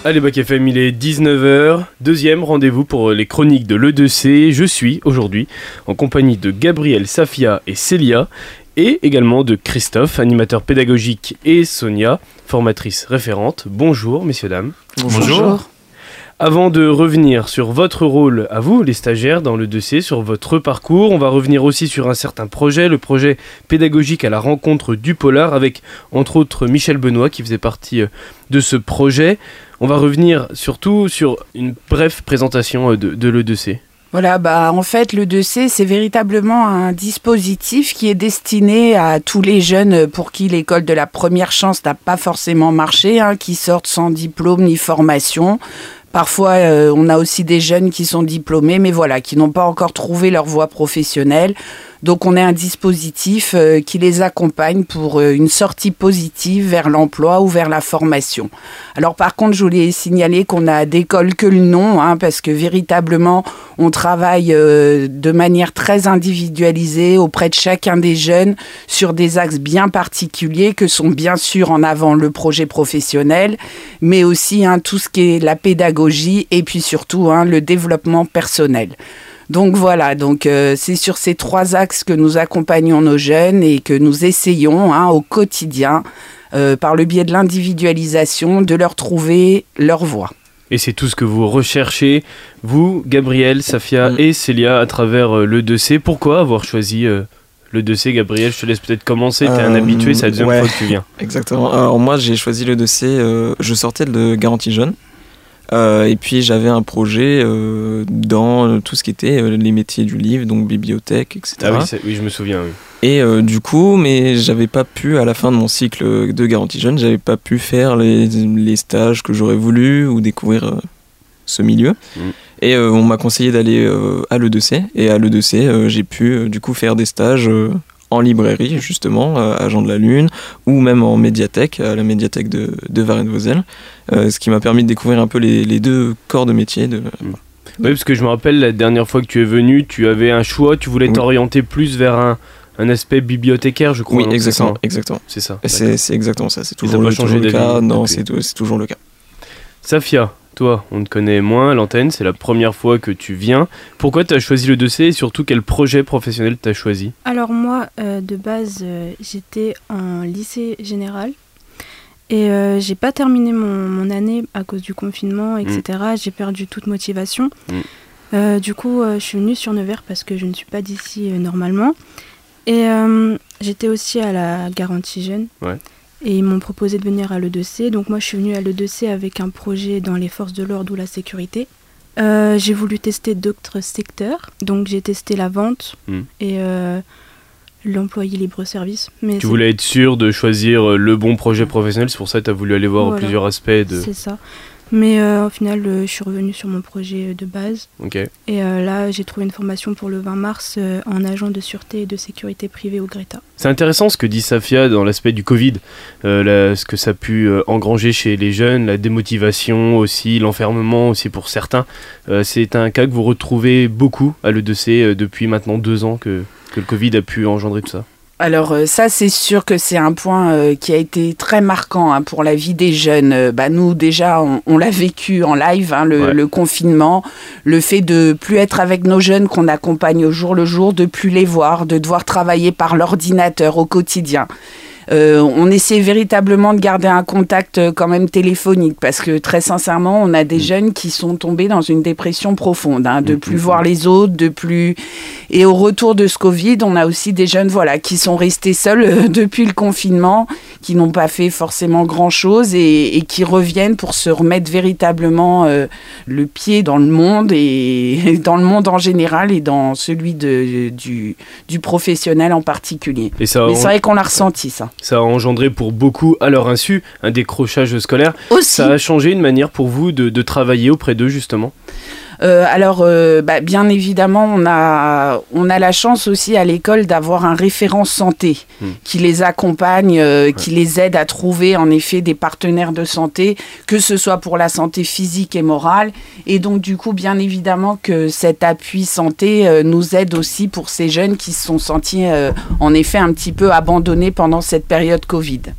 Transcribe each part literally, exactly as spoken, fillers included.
Allez, Bac F M, il est dix-neuf heures, deuxième rendez-vous pour les chroniques de l'E deux C. Je suis aujourd'hui en compagnie de Gabriel, Safia et Célia, et également de Christophe, animateur pédagogique, et Sonia, formatrice référente. Bonjour, messieurs, dames. Bonjour. Bonjour. Avant de revenir sur votre rôle à vous, les stagiaires, dans l'E deux C, sur votre parcours, on va revenir aussi sur un certain projet, le projet pédagogique à la rencontre du polar, avec entre autres Michel Benoît qui faisait partie de ce projet. On va revenir surtout sur une brève présentation de, de l'E deux C. Voilà, bah en fait, l'E deux C, c'est véritablement un dispositif qui est destiné à tous les jeunes pour qui l'école de la première chance n'a pas forcément marché, hein, qui sortent sans diplôme ni formation. Parfois, euh, on a aussi des jeunes qui sont diplômés, mais voilà, qui n'ont pas encore trouvé leur voie professionnelle. Donc, on a un dispositif euh, qui les accompagne pour euh, une sortie positive vers l'emploi ou vers la formation. Alors, par contre, je voulais signaler qu'on a d'école que le nom, hein, parce que véritablement, on travaille euh, de manière très individualisée auprès de chacun des jeunes sur des axes bien particuliers que sont bien sûr en avant le projet professionnel, mais aussi hein, tout ce qui est la pédagogie et puis surtout hein, le développement personnel. Donc voilà, donc euh, c'est sur ces trois axes que nous accompagnons nos jeunes et que nous essayons hein, au quotidien, euh, par le biais de l'individualisation, de leur trouver leur voie. Et c'est tout ce que vous recherchez, vous, Gabriel, Safia mmh. et Célia, à travers euh, l'E deux C. Pourquoi avoir choisi euh, l'E deux C, Gabriel? Je te laisse peut-être commencer, t'es euh, un habitué, c'est la deuxième ouais, fois que tu viens. Exactement. Alors moi, j'ai choisi l'E deux C, euh, je sortais de Garantie Jeune. Euh, et puis j'avais un projet euh, dans tout ce qui était euh, les métiers du livre, donc bibliothèque, et cetera. Ah oui, c'est, oui je me souviens. Oui. Et euh, du coup, mais j'avais pas pu, à la fin de mon cycle de Garantie Jeune, j'avais pas pu faire les, les stages que j'aurais voulu ou découvrir euh, ce milieu. Mmh. Et euh, on m'a conseillé d'aller euh, à l'E deux C. Et à l'E deux C, euh, j'ai pu euh, du coup faire des stages euh, en librairie, justement, à Jean de la Lune, ou même en médiathèque, à la médiathèque de, de Varennes-Vauzelles, euh, ce qui m'a permis de découvrir un peu les, les deux corps de métier. De... Mmh. Oui, parce que je me rappelle, la dernière fois que tu es venu, tu avais un choix, tu voulais oui. t'orienter plus vers un, un aspect bibliothécaire, je crois. Oui, exactement, exactement. C'est ça. C'est, c'est exactement ça, c'est toujours, le, toujours le cas. Non, c'est, c'est toujours le cas. Safia, toi, on te connaît moins à l'antenne, c'est la première fois que tu viens. Pourquoi tu as choisi l'E deux C et surtout quel projet professionnel tu as choisi? Alors moi, euh, de base, euh, j'étais en lycée général et euh, j'ai pas terminé mon, mon année à cause du confinement, et cetera. Mmh. J'ai perdu toute motivation. Mmh. Euh, du coup, euh, je suis venue sur Nevers parce que je ne suis pas d'ici euh, normalement. Et euh, j'étais aussi à la Garantie Jeune. Ouais. Et ils m'ont proposé de venir à l'E deux C. Donc moi, je suis venue à l'E deux C avec un projet dans les forces de l'ordre ou la sécurité. Euh, j'ai voulu tester d'autres secteurs. Donc j'ai testé la vente mmh. et euh, l'employé libre-service. Mais tu voulais être sûr de choisir le bon projet professionnel. C'est pour ça que tu as voulu aller voir voilà. plusieurs aspects. De... C'est ça. Mais euh, au final, euh, je suis revenue sur mon projet de base. Okay. Et euh, là, j'ai trouvé une formation pour le vingt mars euh, en agent de sûreté et de sécurité privée au Greta. C'est intéressant ce que dit Safia dans l'aspect du Covid, euh, la, ce que ça a pu euh, engranger chez les jeunes, la démotivation aussi, l'enfermement aussi pour certains. Euh, c'est un cas que vous retrouvez beaucoup à l'E deux C euh, depuis maintenant deux ans que, que le Covid a pu engendrer tout ça. Alors euh, ça, c'est sûr que c'est un point euh, qui a été très marquant hein, pour la vie des jeunes. Euh, bah, nous, déjà, on, on l'a vécu en live, hein, le, ouais. le confinement, le fait de plus être avec nos jeunes qu'on accompagne au jour le jour, de plus les voir, de devoir travailler par l'ordinateur au quotidien. Euh, on essaie véritablement de garder un contact euh, quand même téléphonique parce que très sincèrement, on a des mmh. jeunes qui sont tombés dans une dépression profonde, hein, de mmh. plus voir les autres, de plus... Et au retour de ce Covid, on a aussi des jeunes voilà, qui sont restés seuls euh, depuis le confinement, qui n'ont pas fait forcément grand-chose et, et qui reviennent pour se remettre véritablement euh, le pied dans le monde et dans le monde en général et dans celui de, du, du professionnel en particulier. Et ça, Mais on... c'est vrai qu'on l'a ressenti, ça. Ça a engendré pour beaucoup, à leur insu, un décrochage scolaire. Aussi. Ça a changé une manière pour vous de, de travailler auprès d'eux, justement? Euh, alors, euh, bah, bien évidemment, on a, on a la chance aussi à l'école d'avoir un référent santé mmh. qui les accompagne, euh, ouais. qui les aide à trouver en effet des partenaires de santé, que ce soit pour la santé physique et morale. Et donc, du coup, bien évidemment que cet appui santé euh, nous aide aussi pour ces jeunes qui se sont sentis euh, en effet un petit peu abandonnés pendant cette période Covid.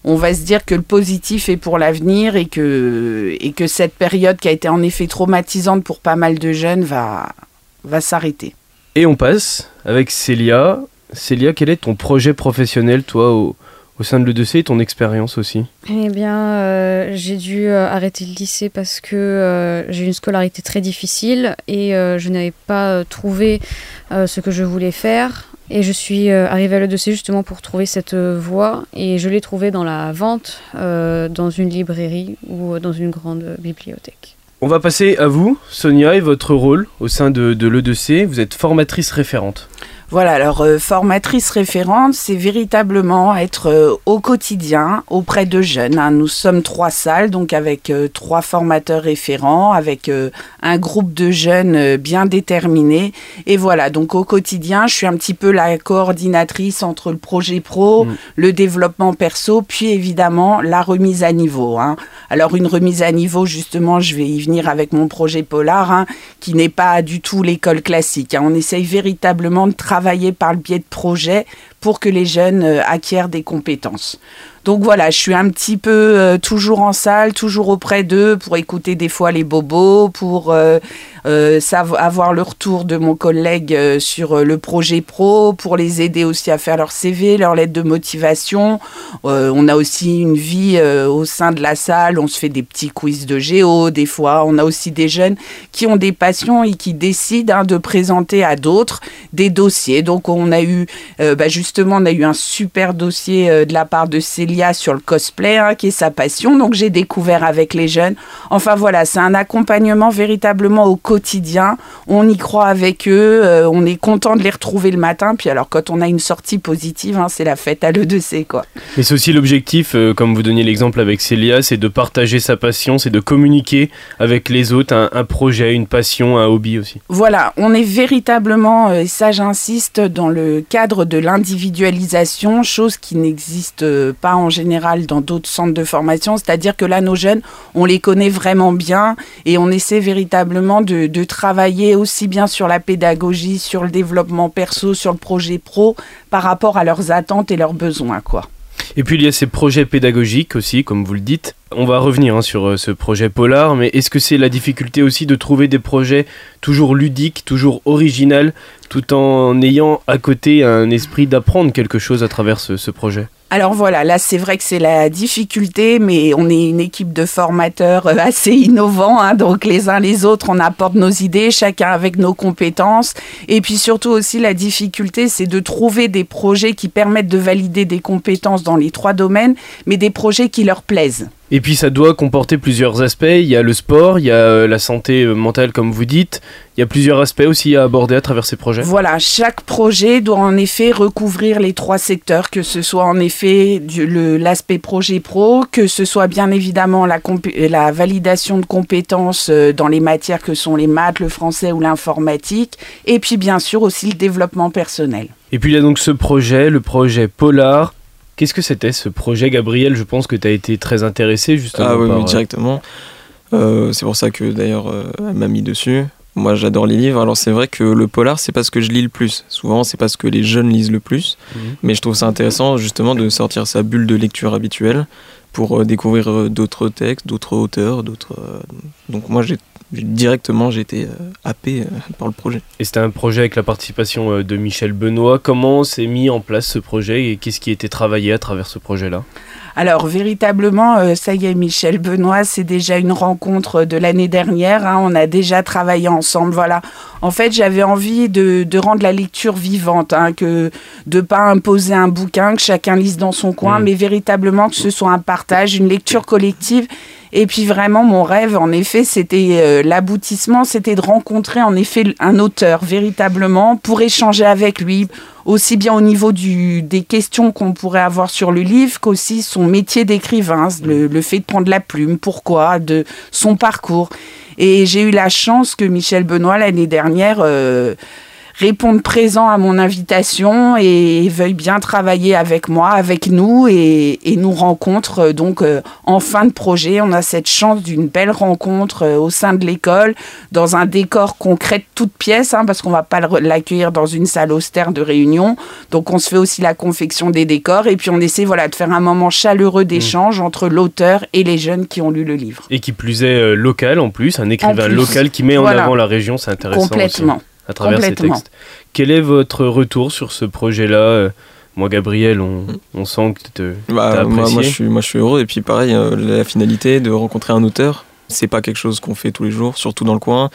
on va se dire que le positif est pour l'avenir et que, et que cette période qui a été en effet traumatisante pour pas mal de jeunes va, va s'arrêter. Et on passe avec Célia. Célia, quel est ton projet professionnel, toi, au, au sein de l'E deux C et ton expérience aussi ? Eh bien, euh, j'ai dû euh, arrêter le lycée parce que euh, j'ai eu une scolarité très difficile et euh, je n'avais pas euh, trouvé euh, ce que je voulais faire. Et je suis euh, arrivée à l'E deux C justement pour trouver cette euh, voie et je l'ai trouvée dans la vente, euh, dans une librairie ou dans une grande bibliothèque. On va passer à vous, Sonia, et votre rôle au sein de, de l'E deux C. Vous êtes formatrice référente. Voilà, alors euh, formatrice référente, c'est véritablement être euh, au quotidien auprès de jeunes. Hein. Nous sommes trois salles, donc avec euh, trois formateurs référents, avec euh, un groupe de jeunes euh, bien déterminés. Et voilà, donc au quotidien, je suis un petit peu la coordinatrice entre le projet pro, mmh. le développement perso, puis évidemment la remise à niveau. Hein. Alors une remise à niveau, justement, je vais y venir avec mon projet Polar, hein, qui n'est pas du tout l'école classique. Hein. On essaye véritablement de travailler par le biais de projets pour que les jeunes euh, acquièrent des compétences. Donc voilà, je suis un petit peu euh, toujours en salle, toujours auprès d'eux pour écouter des fois les bobos, pour euh, euh, sav- avoir le retour de mon collègue euh, sur euh, le projet pro, pour les aider aussi à faire leur C V, leur lettre de motivation. Euh, on a aussi une vie euh, au sein de la salle, on se fait des petits quiz de géo des fois. On a aussi des jeunes qui ont des passions et qui décident hein, de présenter à d'autres des dossiers. Donc on a eu, euh, bah, justement, on a eu un super dossier euh, de la part de Célia sur le cosplay, hein, qui est sa passion, donc j'ai découvert avec les jeunes. Enfin voilà, c'est un accompagnement véritablement au quotidien, on y croit avec eux, euh, on est content de les retrouver le matin, puis alors quand on a une sortie positive, hein, c'est la fête à l'E deux C, quoi. Mais c'est aussi l'objectif, euh, comme vous donniez l'exemple avec Célia, c'est de partager sa passion, c'est de communiquer avec les autres, un, un projet, une passion, un hobby aussi. Voilà, on est véritablement, et ça j'insiste, dans le cadre de l'individualisation, chose qui n'existe pas en en général dans d'autres centres de formation, c'est-à-dire que là, nos jeunes, on les connaît vraiment bien et on essaie véritablement de, de travailler aussi bien sur la pédagogie, sur le développement perso, sur le projet pro, par rapport à leurs attentes et leurs besoins, quoi. Et puis il y a ces projets pédagogiques aussi, comme vous le dites. On va revenir hein, sur euh, ce projet Polar, mais est-ce que c'est la difficulté aussi de trouver des projets toujours ludiques, toujours originaux, tout en ayant à côté un esprit d'apprendre quelque chose à travers ce, ce projet ? Alors voilà, là c'est vrai que c'est la difficulté, mais on est une équipe de formateurs assez innovants, hein, donc les uns les autres, on apporte nos idées, chacun avec nos compétences. Et puis surtout aussi la difficulté, c'est de trouver des projets qui permettent de valider des compétences dans les trois domaines, mais des projets qui leur plaisent. Et puis ça doit comporter plusieurs aspects, il y a le sport, il y a la santé mentale comme vous dites, il y a plusieurs aspects aussi à aborder à travers ces projets. Voilà, chaque projet doit en effet recouvrir les trois secteurs, que ce soit en effet du, le, l'aspect projet pro, que ce soit bien évidemment la, compé- la validation de compétences dans les matières que sont les maths, le français ou l'informatique, et puis bien sûr aussi le développement personnel. Et puis il y a donc ce projet, le projet Polar. Qu'est-ce que c'était ce projet, Gabriel ? Je pense que tu as été très intéressé justement. Ah oui, par... oui directement. Euh, c'est pour ça que d'ailleurs euh, elle m'a mis dessus. Moi j'adore les livres, alors c'est vrai que le polar c'est pas ce que je lis le plus. Souvent c'est pas ce que les jeunes lisent le plus. Mmh. Mais je trouve ça intéressant justement de sortir sa bulle de lecture habituelle pour euh, découvrir euh, d'autres textes, d'autres auteurs, d'autres... Euh... Donc moi j'ai directement j'ai été euh, happé euh, par le projet. Et c'était un projet avec la participation euh, de Michel Benoît. Comment s'est mis en place ce projet et qu'est-ce qui a été travaillé à travers ce projet-là ? Alors véritablement, euh, ça y est, Michel Benoît, c'est déjà une rencontre de l'année dernière. Hein, on a déjà travaillé ensemble. Voilà. En fait, j'avais envie de, de rendre la lecture vivante, hein, que de pas imposer un bouquin que chacun lise dans son coin, mmh. mais véritablement que ce soit un partage, une lecture collective. Et puis vraiment, mon rêve, en effet, c'était euh, l'aboutissement, c'était de rencontrer en effet un auteur véritablement pour échanger avec lui, aussi bien au niveau du, des questions qu'on pourrait avoir sur le livre qu'aussi son métier d'écrivain, le, le fait de prendre la plume, pourquoi, de son parcours. Et j'ai eu la chance que Michel Benoît, l'année dernière, euh, répondent présent à mon invitation et veuillent bien travailler avec moi, avec nous et, et nous rencontrent donc euh, en fin de projet. On a cette chance d'une belle rencontre euh, au sein de l'école, dans un décor concret de toute pièce, hein, parce qu'on ne va pas l'accueillir dans une salle austère de réunion. Donc on se fait aussi la confection des décors et puis on essaie voilà, de faire un moment chaleureux d'échange mmh. entre l'auteur et les jeunes qui ont lu le livre. Et qui plus est euh, local en plus, un écrivain plus, local qui met voilà. en avant la région, c'est intéressant Complètement. aussi, à travers ces textes. Quel est votre retour sur ce projet-là ? Moi, Gabriel, on, on sent que tu bah, as apprécié. Moi, moi, je suis, moi, je suis heureux. Et puis, pareil, euh, la finalité de rencontrer un auteur, c'est pas quelque chose qu'on fait tous les jours, surtout dans le coin.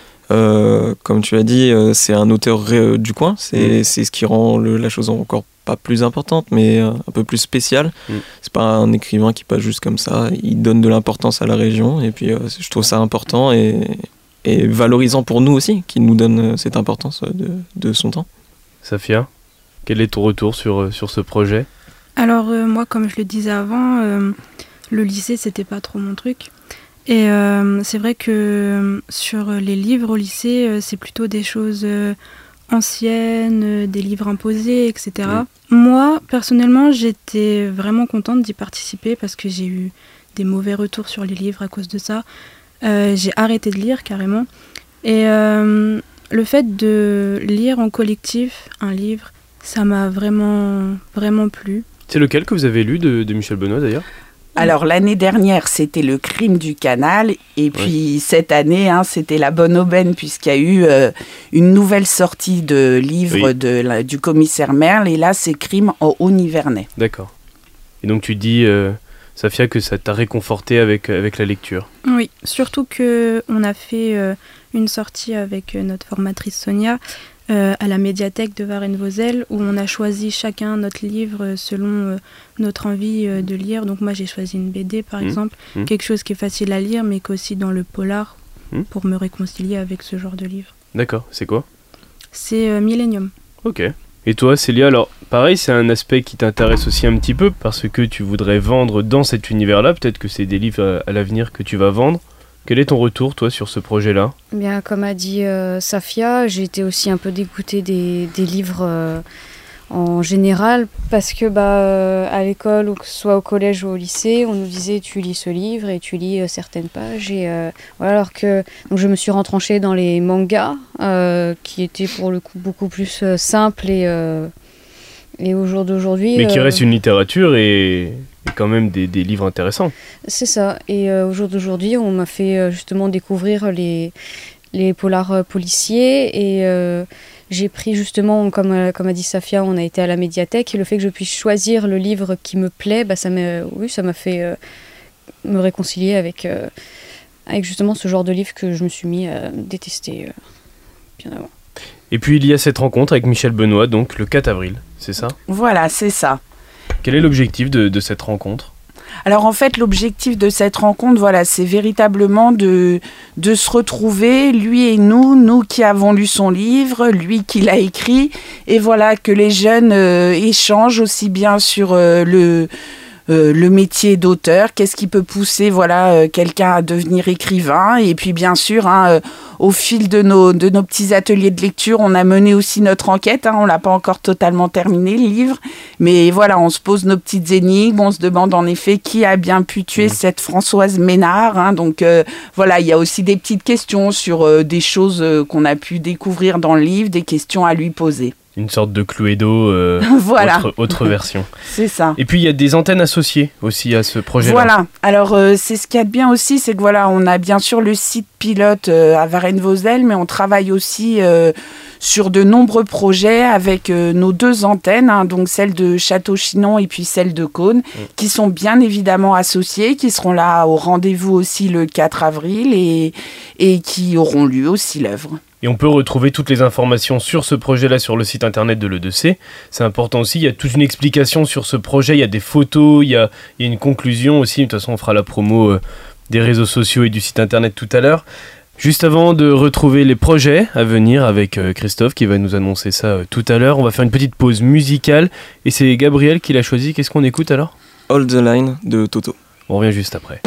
Euh, comme tu as dit, euh, c'est un auteur ré- du coin. C'est, mmh. c'est ce qui rend le, la chose encore pas plus importante, mais euh, un peu plus spéciale. Mmh. C'est pas un écrivain qui passe juste comme ça. Il donne de l'importance à la région. Et puis, euh, je trouve ça important et, et valorisant pour nous aussi, qu'il nous donne cette importance de, de son temps. Safia, quel est ton retour sur, sur ce projet ? Alors euh, moi, comme je le disais avant, euh, le lycée, c'était pas trop mon truc. Et euh, c'est vrai que euh, sur les livres au lycée, euh, c'est plutôt des choses euh, anciennes, euh, des livres imposés, et cetera. Mmh. Moi, personnellement, j'étais vraiment contente d'y participer parce que j'ai eu des mauvais retours sur les livres à cause de ça. Euh, j'ai arrêté de lire carrément. Et euh, le fait de lire en collectif un livre, ça m'a vraiment, vraiment plu. C'est lequel que vous avez lu de, de Michel Benoît d'ailleurs ? Alors l'année dernière, c'était Le Crime du Canal et puis oui. cette année, hein, c'était La Bonne Aubaine puisqu'il y a eu euh, une nouvelle sortie de livre oui. de, la, du commissaire Merle et là, c'est Crime en Haut-Nivernais. D'accord. Et donc tu dis, euh, Safia, que ça t'a réconforté avec, avec la lecture ? Oui, surtout qu'on a fait euh, une sortie avec notre formatrice Sonia Euh, à la médiathèque de Varennes-Vauzelles où on a choisi chacun notre livre selon euh, notre envie euh, de lire. Donc moi j'ai choisi une B D par mmh. exemple, mmh. quelque chose qui est facile à lire mais qu'aussi dans le polar mmh. pour me réconcilier avec ce genre de livre. D'accord, c'est quoi ? C'est euh, Millennium. Ok. Et toi Célia, alors pareil, c'est un aspect qui t'intéresse aussi un petit peu parce que tu voudrais vendre dans cet univers-là, peut-être que c'est des livres à, à l'avenir que tu vas vendre. Quel est ton retour, toi, sur ce projet-là ? Bien, comme a dit euh, Safia, j'ai été aussi un peu dégoûtée des, des livres euh, en général, parce que bah, euh, à l'école, ou que ce soit au collège ou au lycée, on nous disait tu lis ce livre et tu lis euh, certaines pages. Et, euh, voilà, alors que donc, je me suis retranchée dans les mangas, euh, qui étaient pour le coup beaucoup plus euh, simples et, euh, et au jour d'aujourd'hui... Mais qui euh, reste une littérature et... Et quand même des, des livres intéressants. C'est ça. Et euh, au jour d'aujourd'hui, on m'a fait euh, justement découvrir les, les polars euh, policiers. Et euh, j'ai pris justement, comme, euh, comme a dit Safia, on a été à la médiathèque. Et le fait que je puisse choisir le livre qui me plaît, bah, ça m'a, oui, ça m'a fait euh, me réconcilier avec, euh, avec justement ce genre de livre que je me suis mis à détester euh, bien avant. Et puis il y a cette rencontre avec Michel Benoît, donc le quatre avril, c'est ça ? Voilà, c'est ça. Quel est l'objectif de, de cette rencontre ? Alors en fait, l'objectif de cette rencontre, voilà, c'est véritablement de, de se retrouver, lui et nous, nous qui avons lu son livre, lui qui l'a écrit, et voilà, que les jeunes euh, échangent aussi bien sur euh, le... Euh, le métier d'auteur, qu'est-ce qui peut pousser voilà, euh, quelqu'un à devenir écrivain. Et puis bien sûr, hein, euh, au fil de nos, de nos petits ateliers de lecture, on a mené aussi notre enquête. Hein, on ne l'a pas encore totalement terminé, le livre. Mais voilà, on se pose nos petites énigmes. On se demande en effet qui a bien pu tuer mmh. cette Françoise Ménard. Hein, donc euh, voilà, il y a aussi des petites questions sur euh, des choses euh, qu'on a pu découvrir dans le livre, des questions à lui poser. Une sorte de Cluedo, euh, voilà. autre, autre version. C'est ça. Et puis il y a des antennes associées aussi à ce projet-là. Voilà. Alors euh, c'est ce qu'il y a de bien aussi, c'est que voilà, on a bien sûr le site pilote euh, à Varennes-Vauzelles, mais on travaille aussi euh, sur de nombreux projets avec euh, nos deux antennes, hein, donc celle de Château-Chinon et puis celle de Caunes, mmh. qui sont bien évidemment associées, qui seront là au rendez-vous aussi le quatre avril et, et qui auront lu aussi l'œuvre. Et on peut retrouver toutes les informations sur ce projet-là sur le site internet de l'E deux C. C'est important aussi, il y a toute une explication sur ce projet, il y a des photos, il y a, il y a une conclusion aussi. De toute façon, on fera la promo euh, des réseaux sociaux et du site internet tout à l'heure. Juste avant de retrouver les projets à venir avec euh, Christophe qui va nous annoncer ça euh, tout à l'heure, on va faire une petite pause musicale. Et c'est Gabriel qui l'a choisi. Qu'est-ce qu'on écoute alors ? Hold the Line de Toto. On revient juste après.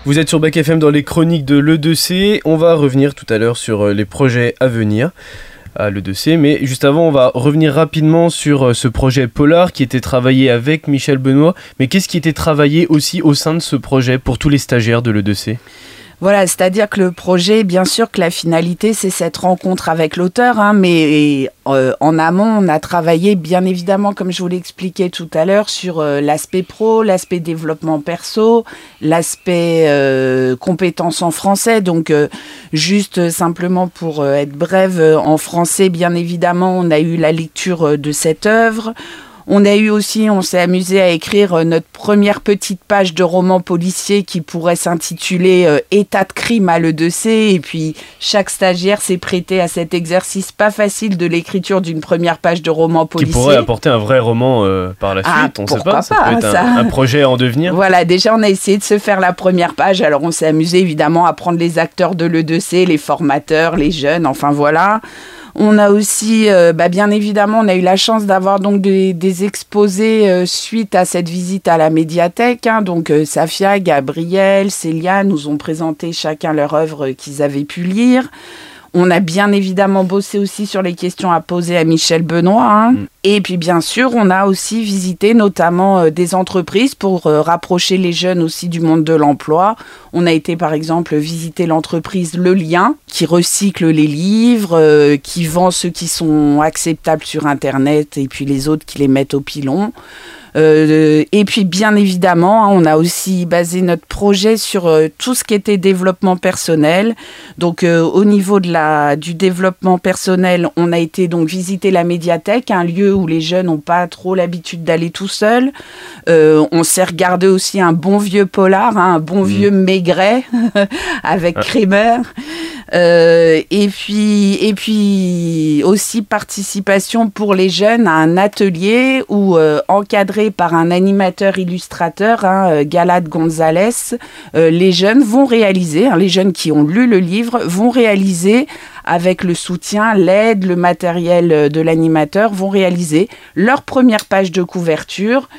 Vous êtes sur Bac F M dans les chroniques de l'E deux C. On va revenir tout à l'heure sur les projets à venir à l'E deux C, mais juste avant, on va revenir rapidement sur ce projet Polar qui était travaillé avec Michel Benoît. Mais qu'est-ce qui était travaillé aussi au sein de ce projet pour tous les stagiaires de l'E deux C ? Voilà, c'est-à-dire que le projet, bien sûr que la finalité, c'est cette rencontre avec l'auteur, hein, mais euh, en amont, on a travaillé, bien évidemment, comme je vous l'ai expliqué tout à l'heure, sur euh, l'aspect pro, l'aspect développement perso, l'aspect euh, compétences en français. Donc, euh, juste simplement pour euh, être brève, euh, en français, bien évidemment, on a eu la lecture de cette œuvre. On a eu aussi, on s'est amusé à écrire notre première petite page de roman policier qui pourrait s'intituler euh, « État de crime à l'E deux C ». Et puis, chaque stagiaire s'est prêté à cet exercice pas facile de l'écriture d'une première page de roman policier. Qui pourrait apporter un vrai roman euh, par la suite, ah, on ne sait pas. pas Ça peut être ça. Un, un projet en devenir. Voilà, déjà, on a essayé de se faire la première page. Alors, on s'est amusé, évidemment, à prendre les acteurs de l'E deux C, les formateurs, les jeunes, enfin, voilà. On a aussi, euh, bah bien évidemment, on a eu la chance d'avoir donc des, des exposés euh, suite à cette visite à la médiathèque. Hein. Donc euh, Safia, Gabriel, Célia nous ont présenté chacun leur œuvre qu'ils avaient pu lire. On a bien évidemment bossé aussi sur les questions à poser à Michel Benoît. Hein. Mmh. Et puis bien sûr, on a aussi visité notamment euh, des entreprises pour euh, rapprocher les jeunes aussi du monde de l'emploi. On a été par exemple visiter l'entreprise Le Lien, qui recycle les livres, euh, qui vend ceux qui sont acceptables sur Internet et puis les autres qui les mettent au pilon. Euh, et puis bien évidemment, hein, on a aussi basé notre projet sur euh, tout ce qui était développement personnel. Donc euh, au niveau de la, du développement personnel, on a été donc visiter la médiathèque, un lieu où les jeunes n'ont pas trop l'habitude d'aller tout seuls. Euh, on s'est regardé aussi un bon vieux polar, hein, un bon mmh. vieux Maigret avec ah. Kramer. Euh, et puis et puis aussi participation pour les jeunes à un atelier où euh, encadré par un animateur illustrateur, hein, Galad Gonzalez, euh, les jeunes vont réaliser, hein, les jeunes qui ont lu le livre vont réaliser avec le soutien, l'aide, le matériel de l'animateur, vont réaliser leur première page de couverture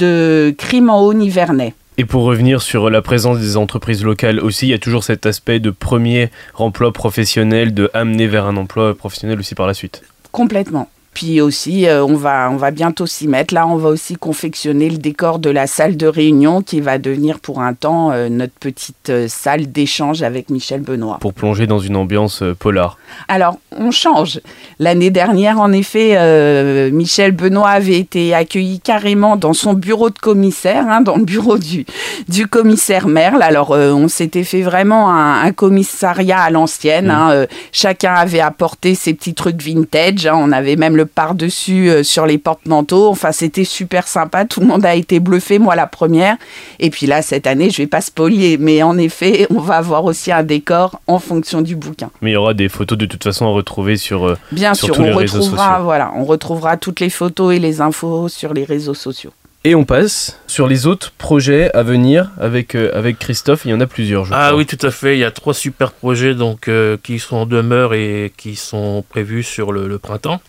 de Crime en Haut-Nivernais. Et pour revenir sur la présence des entreprises locales aussi, il y a toujours cet aspect de premier emploi professionnel, de amener vers un emploi professionnel aussi par la suite. Complètement. Puis aussi, euh, on va, on va bientôt s'y mettre. Là, on va aussi confectionner le décor de la salle de réunion qui va devenir pour un temps euh, notre petite euh, salle d'échange avec Michel Benoît. Pour plonger dans une ambiance euh, polar. Alors, on change. L'année dernière, en effet, euh, Michel Benoît avait été accueilli carrément dans son bureau de commissaire, hein, dans le bureau du, du commissaire Merle. Alors, euh, on s'était fait vraiment un, un commissariat à l'ancienne. Mmh. Hein, euh, chacun avait apporté ses petits trucs vintage. Hein, on avait même le par-dessus euh, sur les porte-manteaux. Enfin, c'était super sympa. Tout le monde a été bluffé, moi la première. Et puis là, cette année, je vais pas spolier, mais en effet, on va avoir aussi un décor en fonction du bouquin. Mais il y aura des photos de toute façon à retrouver sur, euh, Bien sur sûr, tous on les réseaux sociaux. Voilà, on retrouvera toutes les photos et les infos sur les réseaux sociaux. Et on passe sur les autres projets à venir avec, euh, avec Christophe. Il y en a plusieurs, je Ah crois. oui, tout à fait. Il y a trois super projets donc, euh, qui sont en demeure et qui sont prévus sur le, le printemps.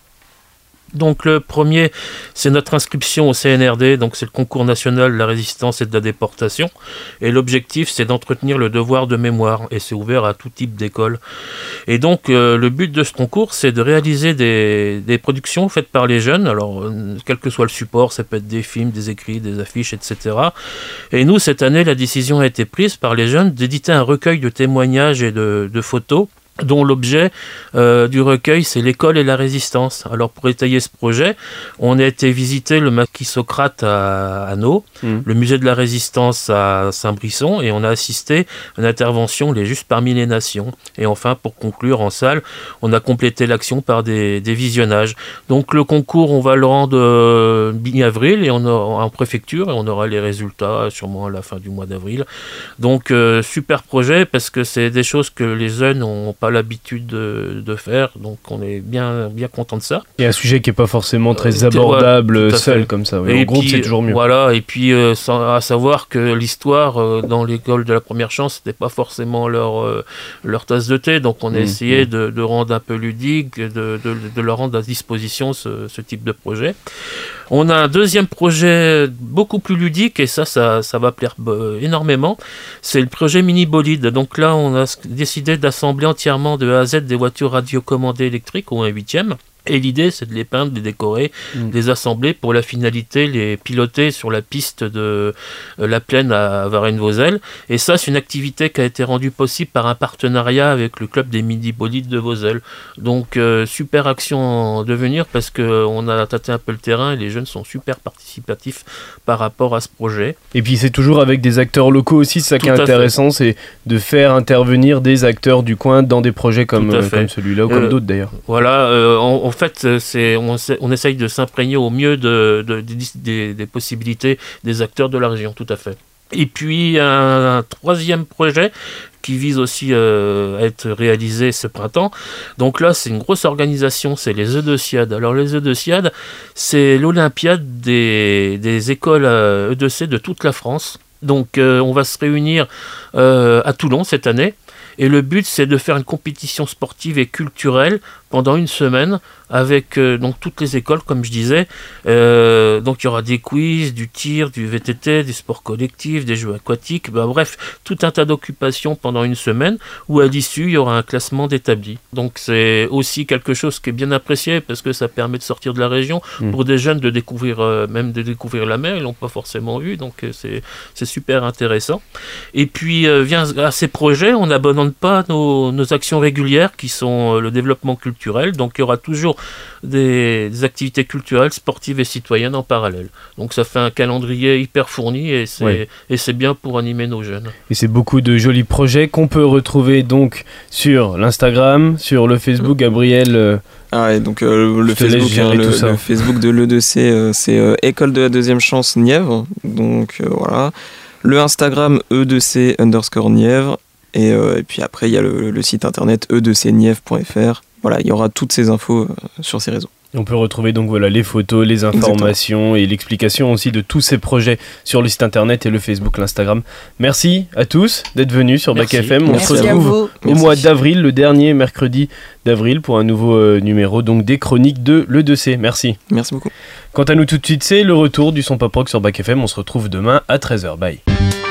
Donc le premier, c'est notre inscription au C N R D, donc c'est le concours national de la résistance et de la déportation. Et l'objectif, c'est d'entretenir le devoir de mémoire, et c'est ouvert à tout type d'école. Et donc euh, le but de ce concours, c'est de réaliser des, des productions faites par les jeunes. Alors euh, quel que soit le support, ça peut être des films, des écrits, des affiches, et cetera. Et nous, cette année, la décision a été prise par les jeunes d'éditer un recueil de témoignages et de, de photos, dont l'objet euh, du recueil, c'est l'école et la résistance. Alors, pour étayer ce projet, on a été visiter le maquis Socrate à Hanau, mmh. le musée de la résistance à Saint-Brisson, et on a assisté à une intervention Les Justes parmi les nations. Et enfin, pour conclure en salle, on a complété l'action par des, des visionnages. Donc, le concours, on va le rendre euh, mi-avril, et on aura, en préfecture, et on aura les résultats sûrement à la fin du mois d'avril. Donc, euh, super projet, parce que c'est des choses que les jeunes n'ont pas pas l'habitude de, de faire, donc on est bien, bien content de ça. Et un sujet qui n'est pas forcément très abordable ouais, seul comme ça, oui. En groupe c'est toujours mieux. Voilà, et puis euh, à savoir que l'histoire euh, dans l'école de la première chance, c'était pas forcément leur, euh, leur tasse de thé, donc on a mmh, essayé mmh. De, de rendre un peu ludique, de, de, de leur rendre à disposition ce, ce type de projet. On a un deuxième projet beaucoup plus ludique, et ça, ça, ça va plaire euh, énormément, c'est le projet Mini Bolide. Donc là, on a décidé d'assembler entièrement de A à Z des voitures radiocommandées électriques, ou un huitième. Et l'idée, c'est de les peindre, de les décorer, mmh. les assembler pour la finalité, les piloter sur la piste de euh, la Plaine à Varennes-Vauzelles. Et ça, c'est une activité qui a été rendue possible par un partenariat avec le club des mini-bolides de Vauzelles. Donc, euh, super action en devenir, parce qu'on a tâté un peu le terrain et les jeunes sont super participatifs par rapport à ce projet. Et puis, c'est toujours avec des acteurs locaux aussi, c'est ça qui est intéressant, c'est de faire intervenir des acteurs du coin dans des projets comme, euh, comme celui-là ou comme euh, d'autres d'ailleurs. Voilà, euh, on, on En fait, c'est, on, on essaye de s'imprégner au mieux de, de, de, des, des possibilités des acteurs de la région, tout à fait. Et puis, un, un troisième projet qui vise aussi euh, à être réalisé ce printemps. Donc là, c'est une grosse organisation, c'est les Eudociades. Alors, les Eudociades, c'est l'Olympiade des, des écoles E deux C de toute la France. Donc, euh, on va se réunir euh, à Toulon cette année. Et le but, c'est de faire une compétition sportive et culturelle pendant une semaine avec euh, donc toutes les écoles, comme je disais. Euh, donc il y aura des quiz, du tir, du V T T, des sports collectifs, des jeux aquatiques, ben, bref, tout un tas d'occupations pendant une semaine où à l'issue, il y aura un classement d'établis. Donc c'est aussi quelque chose qui est bien apprécié parce que ça permet de sortir de la région mmh. pour des jeunes de découvrir, euh, même de découvrir la mer, ils l'ont pas forcément vu, donc euh, c'est, c'est super intéressant. Et puis, euh, vient à ces projets, on n'abandonne pas nos, nos actions régulières qui sont euh, le développement culturel, donc il y aura toujours des, des activités culturelles, sportives et citoyennes en parallèle. Donc ça fait un calendrier hyper fourni et c'est, oui. et c'est bien pour animer nos jeunes. Et c'est beaucoup de jolis projets qu'on peut retrouver donc sur l'Instagram, sur le Facebook, Gabriel. Euh, ah et donc euh, le, Facebook, hein, le, le Facebook de l'E deux C, euh, c'est euh, École de la Deuxième Chance Nièvre. Donc euh, voilà. Le Instagram E deux C underscore Nièvre. Et, euh, et puis après, il y a le, le site internet e deux c nièvre point f r. Voilà, il y aura toutes ces infos euh, sur ces réseaux. On peut retrouver donc voilà, les photos, les informations Exactement. Et l'explication aussi de tous ces projets sur le site internet et le Facebook, l'Instagram. Merci à tous d'être venus sur Bac F M. On Merci se retrouve au Merci. mois d'avril, le dernier mercredi d'avril, pour un nouveau euh, numéro donc des chroniques de l'E deux C. Merci. Merci beaucoup. Quant à nous tout de suite, c'est le retour du Son Pop Rock sur Bac F M. On se retrouve demain à treize heures. Bye.